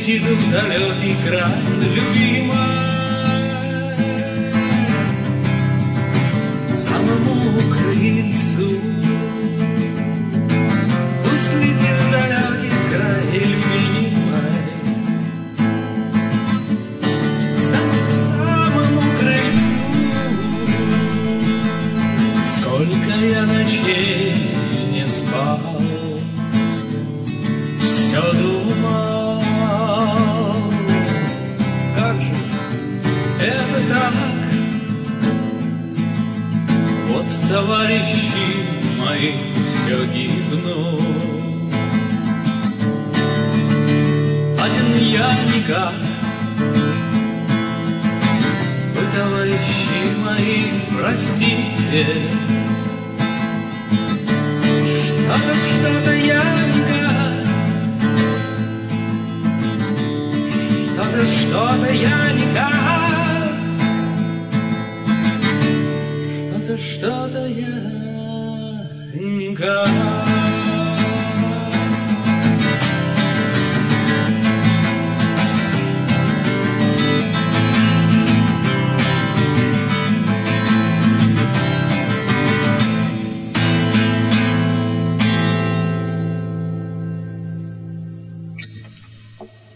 летит в далекий край, любимая, к самому крыльцу. Пусть летит в далекий край, любимая, к самому крыльцу. Сколько я ночей не спал, все думал, как же это так? Вот товарищи мои все гибнут, один я никак. Вы, товарищи мои, простите, что-то я никак. Что-то я никак.